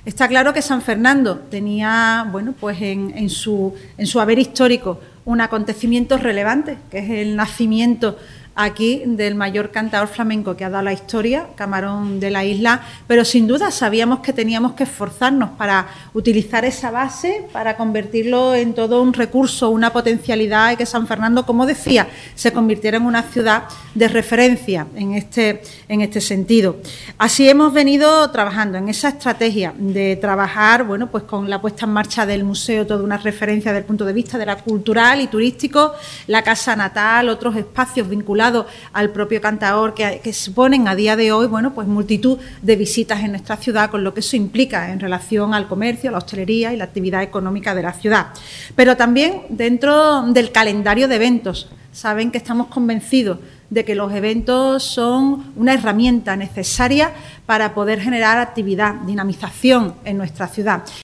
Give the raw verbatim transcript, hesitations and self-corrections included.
Está claro que San Fernando tenía, bueno, pues en, en, su, en su haber histórico un acontecimiento relevante, que es el nacimiento aquí del mayor cantador flamenco que ha dado la historia, Camarón de la Isla, pero sin duda sabíamos que teníamos que esforzarnos para utilizar esa base, para convertirlo en todo un recurso, una potencialidad, y que San Fernando, como decía, se convirtiera en una ciudad de referencia en este, en este sentido. Así hemos venido trabajando en esa estrategia de trabajar, bueno, pues con la puesta en marcha del museo, toda una referencia desde el punto de vista de la cultural y turístico, la casa natal, otros espacios vinculados al propio cantador que, que suponen a día de hoy, bueno, pues multitud de visitas en nuestra ciudad, con lo que eso implica en relación al comercio, la hostelería y la actividad económica de la ciudad. Pero también dentro del calendario de eventos. Saben que estamos convencidos de que los eventos son una herramienta necesaria para poder generar actividad, dinamización en nuestra ciudad.